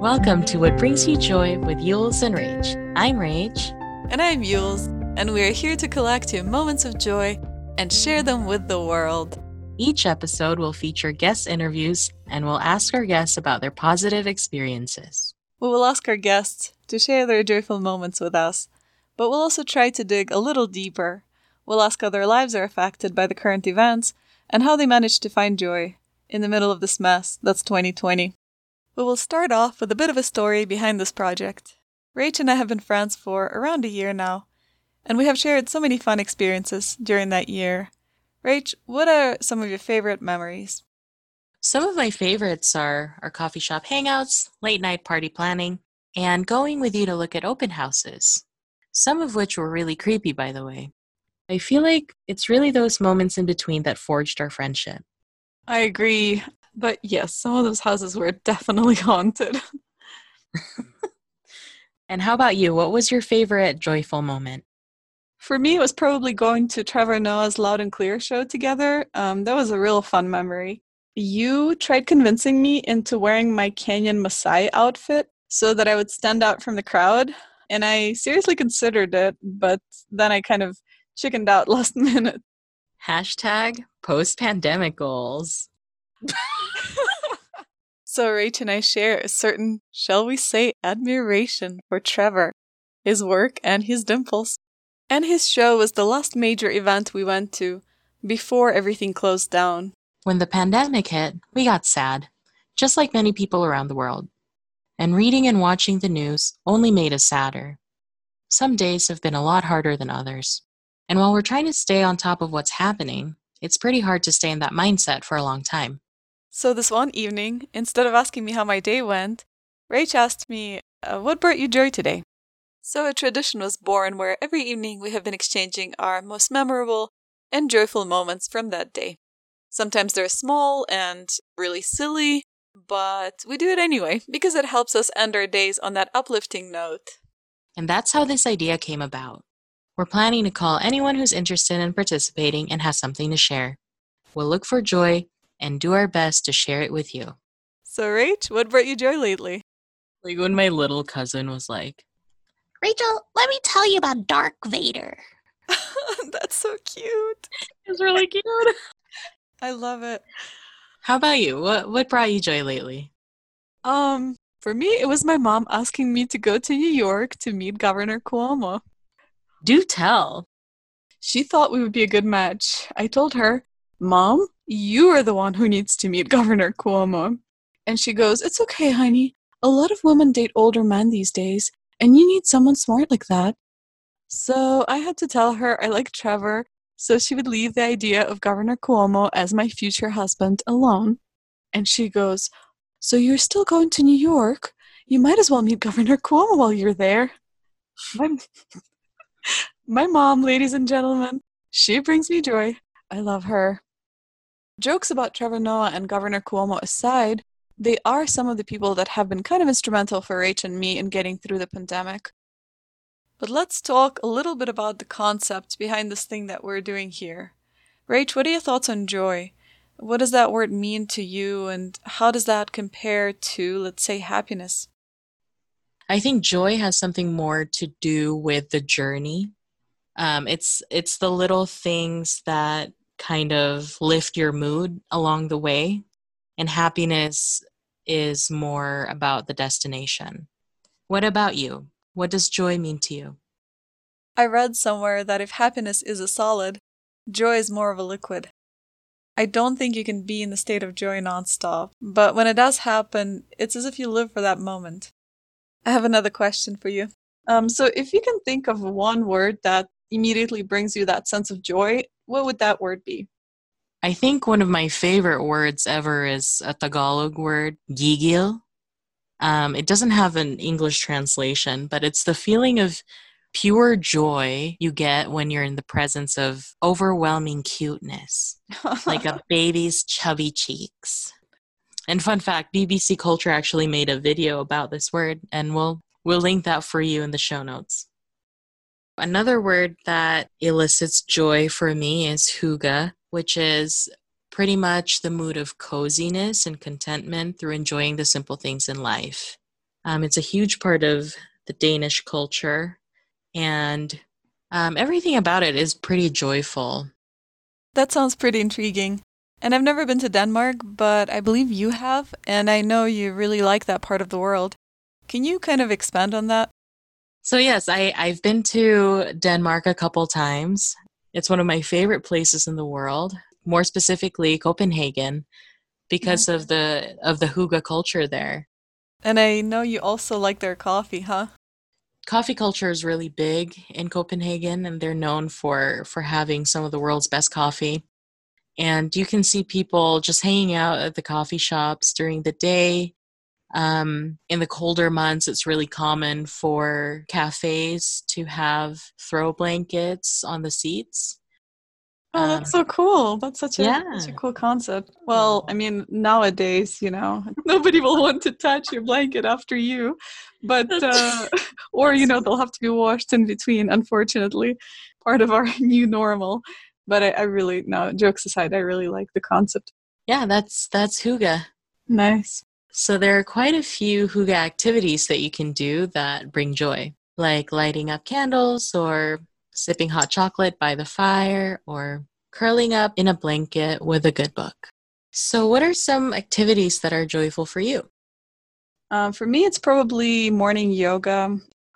Welcome to What Brings You Joy with Yules and Rach. I'm Rach. And I'm Yules, and we are here to collect your moments of joy and share them with the world. Each episode will feature guest interviews, and we'll ask our guests about their positive experiences. We will ask our guests to share their joyful moments with us, but we'll also try to dig a little deeper. We'll ask how their lives are affected by the current events and how they managed to find joy in the middle of this mess that's 2020. We will start off with a bit of a story behind this project. Rach and I have been friends for around a year now, and we have shared so many fun experiences during that year. Rach, what are some of your favorite memories? Some of my favorites are our coffee shop hangouts, late night party planning, and going with you to look at open houses. Some of which were really creepy, by the way. I feel like it's really those moments in between that forged our friendship. I agree, but yes, some of those houses were definitely haunted. And how about you? What was your favorite joyful moment? For me, it was probably going to Trevor Noah's Loud and Clear show together. That was a real fun memory. You tried convincing me into wearing my Canyon Maasai outfit so that I would stand out from the crowd, and I seriously considered it, but then I kind of chickened out last minute. Hashtag post-pandemic goals. So Rach and I share a certain, shall we say, admiration for Trevor, his work, and his dimples. And his show was the last major event we went to before everything closed down. When the pandemic hit, we got sad, just like many people around the world. And reading and watching the news only made us sadder. Some days have been a lot harder than others. And while we're trying to stay on top of what's happening, it's pretty hard to stay in that mindset for a long time. So this one evening, instead of asking me how my day went, Rach asked me, what brought you joy today? So a tradition was born where every evening we have been exchanging our most memorable and joyful moments from that day. Sometimes they're small and really silly, but we do it anyway because it helps us end our days on that uplifting note. And that's how this idea came about. We're planning to call anyone who's interested in participating and has something to share. We'll look for joy and do our best to share it with you. So Rach, what brought you joy lately? Like when my little cousin was like, Rachel, let me tell you about Dark Vader. That's so cute. It's really cute. I love it. How about you? What brought you joy lately? For me, it was my mom asking me to go to New York to meet Governor Cuomo. Do tell. She thought we would be a good match. I told her, Mom, you are the one who needs to meet Governor Cuomo. And she goes, it's okay, honey. A lot of women date older men these days, and you need someone smart like that. So I had to tell her I like Trevor, so she would leave the idea of Governor Cuomo as my future husband alone. And she goes, so you're still going to New York? You might as well meet Governor Cuomo while you're there. My mom, ladies and gentlemen, she brings me joy. I love her. Jokes about Trevor Noah and Governor Cuomo aside, they are some of the people that have been kind of instrumental for Rach and me in getting through the pandemic. But let's talk a little bit about the concept behind this thing that we're doing here. Rach, what are your thoughts on joy? What does that word mean to you, and how does that compare to, let's say, happiness? I think joy has something more to do with the journey. It's the little things that kind of lift your mood along the way, and happiness is more about the destination. What about you? What does joy mean to you? I read somewhere that if happiness is a solid, joy is more of a liquid. I don't think you can be in the state of joy nonstop, but when it does happen, it's as if you live for that moment. I have another question for you. So if you can think of one word that immediately brings you that sense of joy, what would that word be? I think one of my favorite words ever is a Tagalog word, gigil. It doesn't have an English translation, but it's the feeling of pure joy you get when you're in the presence of overwhelming cuteness, like a baby's chubby cheeks. And fun fact, BBC Culture actually made a video about this word, and we'll link that for you in the show notes. Another word that elicits joy for me is hygge, which is pretty much the mood of coziness and contentment through enjoying the simple things in life. It's a huge part of the Danish culture, and everything about it is pretty joyful. That sounds pretty intriguing. And I've never been to Denmark, but I believe you have, and I know you really like that part of the world. Can you kind of expand on that? So yes, I've been to Denmark a couple times. It's one of my favorite places in the world, more specifically Copenhagen, because of the hygge culture there. And I know you also like their coffee, huh? Coffee culture is really big in Copenhagen, and they're known for having some of the world's best coffee. And you can see people just hanging out at the coffee shops during the day. In the colder months, it's really common for cafes to have throw blankets on the seats. Oh, that's so cool. That's such Yeah. a cool concept. Well, I mean, nowadays, nobody will want to touch your blanket after you, but, or, they'll have to be washed in between, unfortunately, part of our new normal. But I really, no, jokes aside, I really like the concept. Yeah, that's hygge. Nice. So there are quite a few hygge activities that you can do that bring joy, like lighting up candles or sipping hot chocolate by the fire or curling up in a blanket with a good book. So what are some activities that are joyful for you? For me, it's probably morning yoga.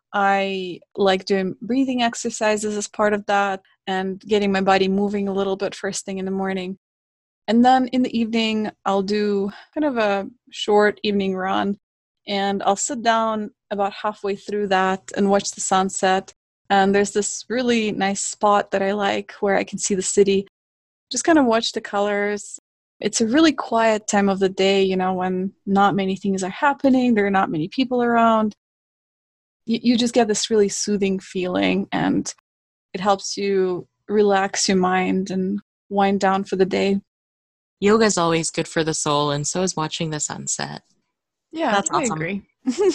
I like doing breathing exercises as part of that and getting my body moving a little bit first thing in the morning. And then in the evening, I'll do kind of a short evening run, and I'll sit down about halfway through that and watch the sunset. And there's this really nice spot that I like where I can see the city. Just kind of watch the colors. It's a really quiet time of the day, when not many things are happening. There are not many people around. You just get this really soothing feeling, and it helps you relax your mind and wind down for the day. Yoga is always good for the soul, and so is watching the sunset. Yeah, That's I awesome. agree.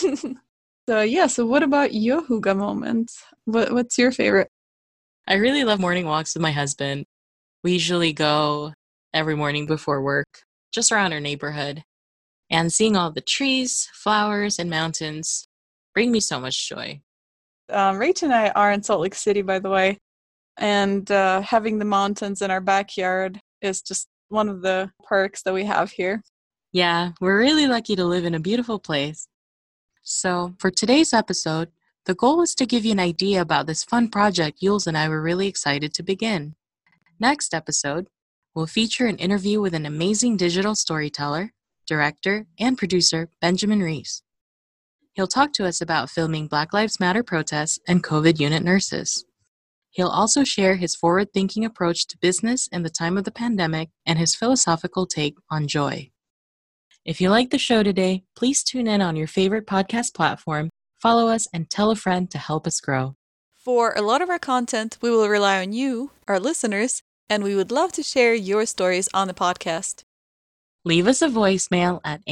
So what about your hygge moment? What's your favorite? I really love morning walks with my husband. We usually go every morning before work, just around our neighborhood. And seeing all the trees, flowers, and mountains bring me so much joy. Rach and I are in Salt Lake City, by the way. And having the mountains in our backyard is just one of the perks that we have here. Yeah, we're really lucky to live in a beautiful place. So for today's episode, the goal is to give you an idea about this fun project Jules and I were really excited to begin. Next episode, we'll feature an interview with an amazing digital storyteller, director, and producer, Benjamin Rees. He'll talk to us about filming Black Lives Matter protests and COVID unit nurses. He'll also share his forward-thinking approach to business in the time of the pandemic and his philosophical take on joy. If you like the show today, please tune in on your favorite podcast platform, follow us, and tell a friend to help us grow. For a lot of our content, we will rely on you, our listeners, and we would love to share your stories on the podcast. Leave us a voicemail at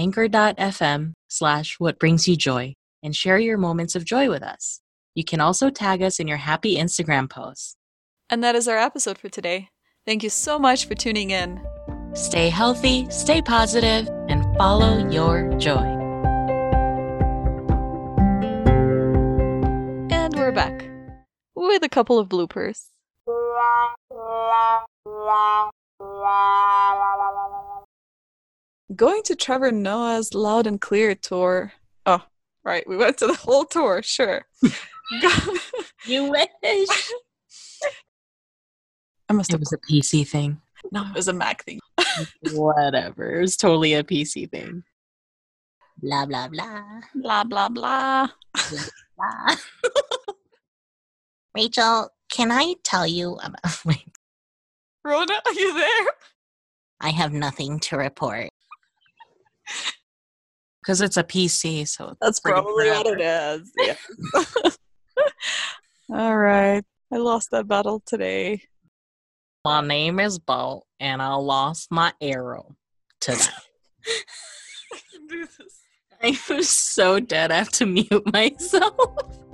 anchor.fm/whatbringsyoujoy and share your moments of joy with us. You can also tag us in your happy Instagram posts. And that is our episode for today. Thank you so much for tuning in. Stay healthy, stay positive, and follow your joy. And we're back with a couple of bloopers. Going to Trevor Noah's Loud and Clear tour. Oh, right. We went to the whole tour, sure. You wish. It was a PC thing. No, it was a Mac thing. Whatever. It was totally a PC thing. Blah, blah, blah. Blah, blah, blah. Blah. Rachel, can I tell you about... Wait, Rhoda, are you there? I have nothing to report. Because it's a PC, so That's probably what it is. Yeah. All right. I lost that battle today. My name is Bo, and I lost my arrow today. I can do this. I was so dead. I have to mute myself.